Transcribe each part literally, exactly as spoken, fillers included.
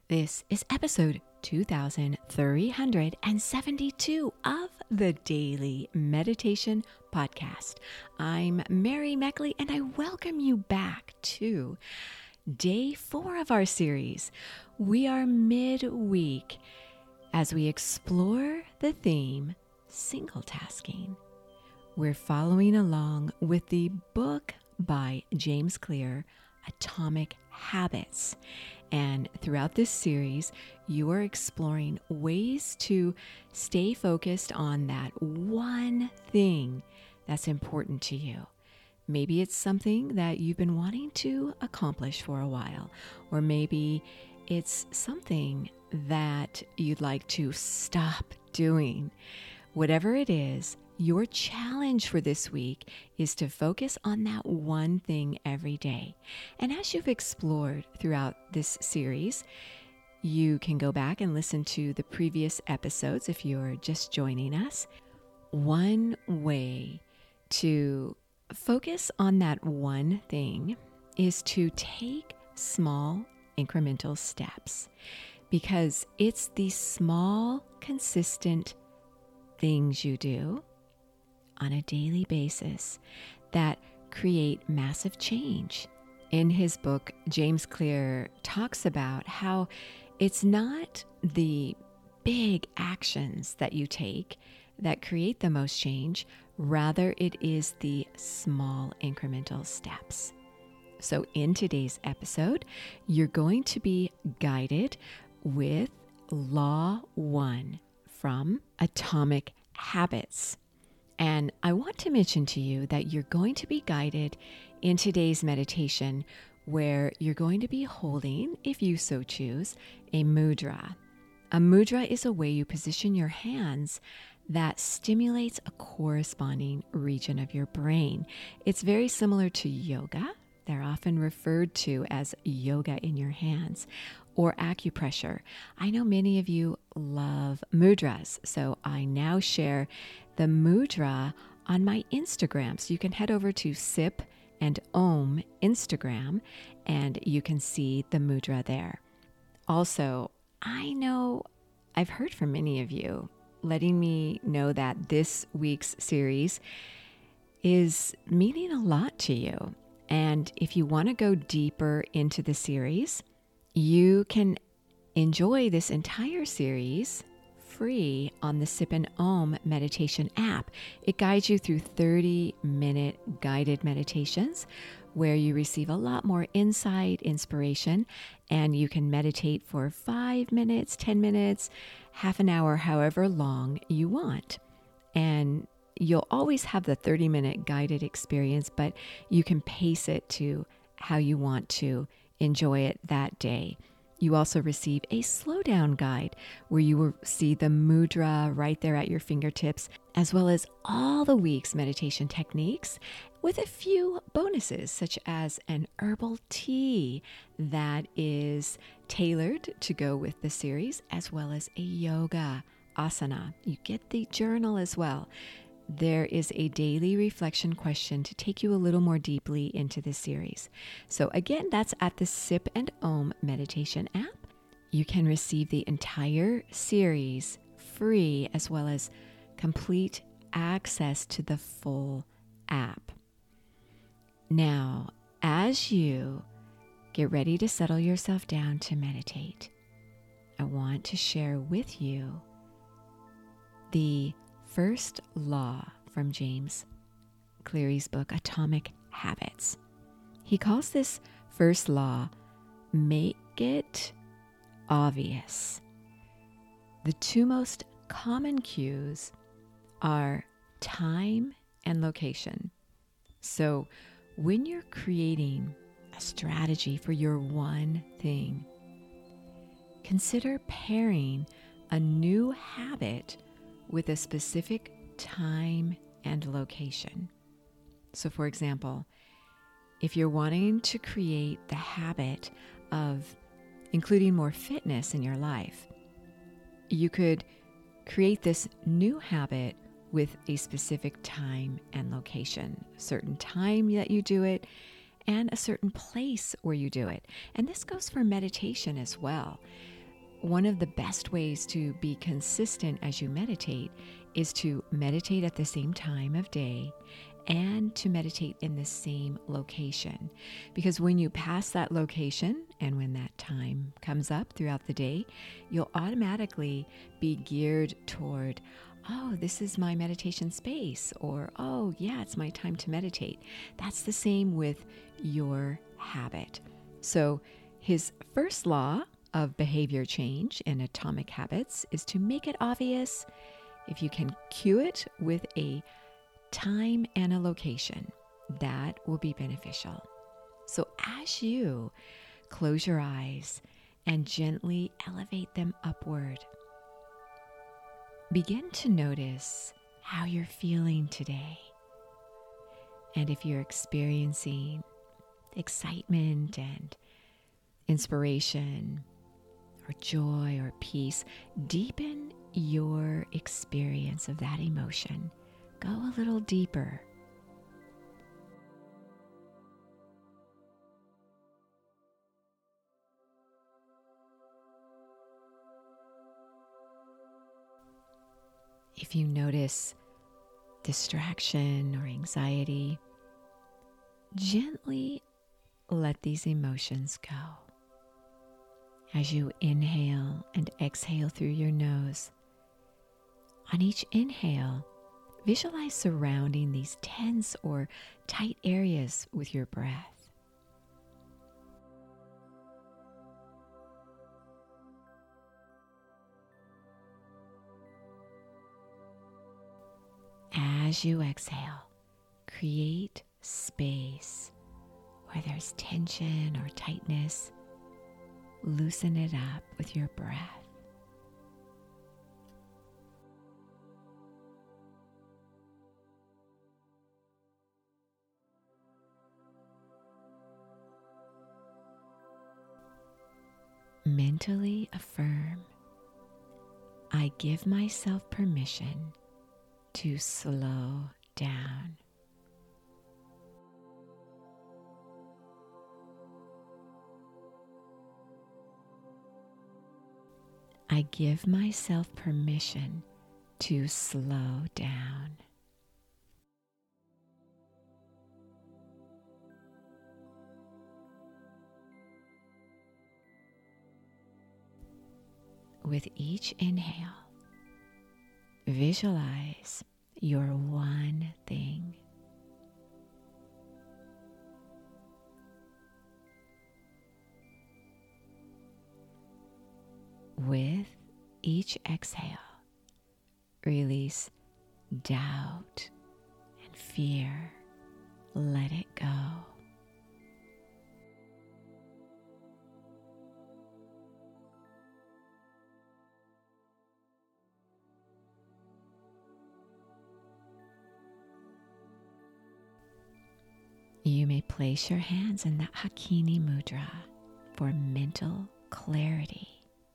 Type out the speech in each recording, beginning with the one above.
This is episode two thousand three hundred seventy-two of the Daily Meditation Podcast. I'm Mary Meckley, and I welcome you back to day four of our series. We are midweek as we explore the theme single tasking. We're following along with the book by James Clear, Atomic Habits. And throughout this series, you are exploring ways to stay focused on that one thing that's important to you. Maybe it's something that you've been wanting to accomplish for a while, or maybe it's something that you'd like to stop doing. Whatever it is, your challenge for this week is to focus on that one thing every day. And as you've explored throughout this series, you can go back and listen to the previous episodes if you're just joining us. One way to focus on that one thing is to take small incremental steps, because it's the small, consistent things you do on a daily basis that create massive change. In his book, James Clear talks about how it's not the big actions that you take that create the most change, rather it is the small incremental steps. So in today's episode, you're going to be guided with Law One from Atomic Habits. And I want to mention to you that you're going to be guided in today's meditation where you're going to be holding, if you so choose, a mudra. A mudra is a way you position your hands that stimulates a corresponding region of your brain. It's very similar to yoga. They're often referred to as yoga in your hands, or acupressure. I know many of you love mudras, so I now share the mudra on my Instagram. So you can head over to Sip and Om Instagram, and you can see the mudra there. Also, I know I've heard from many of you letting me know that this week's series is meaning a lot to you. And if you want to go deeper into the series, you can enjoy this entire series free on the Sip and Om meditation app. It guides you through thirty minute guided meditations where you receive a lot more insight, inspiration, and you can meditate for five minutes, ten minutes, half an hour, however long you want. And you'll always have the thirty minute guided experience, but you can pace it to how you want to enjoy it that day. You also receive a slow down guide where you will see the mudra right there at your fingertips, as well as all the week's meditation techniques with a few bonuses, such as an herbal tea that is tailored to go with the series, as well as a yoga asana. You get the journal as well. There is a daily reflection question to take you a little more deeply into this series. So again, that's at the Sip and Om meditation app. You can receive the entire series free, as well as complete access to the full app. Now, as you get ready to settle yourself down to meditate, I want to share with you the first law from James Clear's book, Atomic Habits. He calls this first law, make it obvious. The two most common cues are time and location. So when you're creating a strategy for your one thing, consider pairing a new habit with a specific time and location. So for example, if you're wanting to create the habit of including more fitness in your life, you could create this new habit with a specific time and location, a certain time that you do it, and a certain place where you do it. And this goes for meditation as well. one of the best ways to be consistent as you meditate is to meditate at the same time of day and to meditate in the same location. Because when you pass that location and when that time comes up throughout the day, you'll automatically be geared toward, oh, this is my meditation space, or, oh, yeah, it's my time to meditate. That's the same with your habit. So his first law of behavior change in Atomic Habits is to make it obvious. If you can cue it with a time and a location, that will be beneficial. So as you close your eyes and gently elevate them upward, begin to notice how you're feeling today. And if you're experiencing excitement and inspiration or joy or peace, deepen your experience of that emotion. Go a little deeper. If you notice distraction or anxiety, gently let these emotions go. As you inhale and exhale through your nose, on each inhale, visualize surrounding these tense or tight areas with your breath. As you exhale, create space where there's tension or tightness. Loosen it up with your breath. Mentally affirm, I give myself permission to slow down. I give myself permission to slow down. With each inhale, visualize your one thing. With each exhale, release doubt and fear. Let it go. You may place your hands in the Hakini Mudra for mental clarity.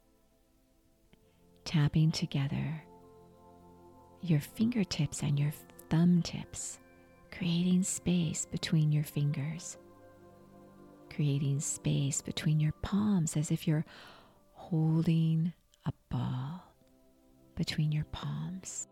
Tapping together your fingertips and your thumb tips, creating space between your fingers, creating space between your palms as if you're holding a ball between your palms.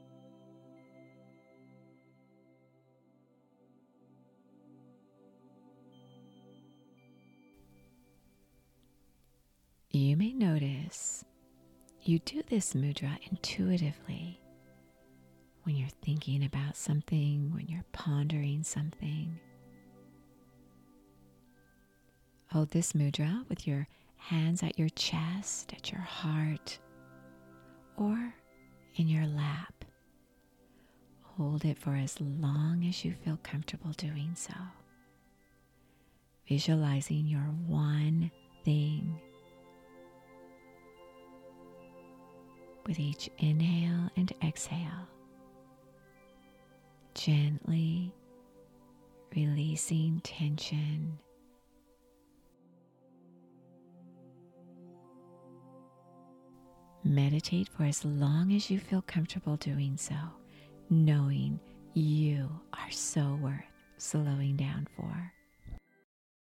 You may notice you do this mudra intuitively when you're thinking about something, when you're pondering something. Hold this mudra with your hands at your chest, at your heart, or in your lap. Hold it for as long as you feel comfortable doing so. Visualizing your one thing. With each inhale and exhale, gently releasing tension. Meditate for as long as you feel comfortable doing so, knowing you are so worth slowing down for.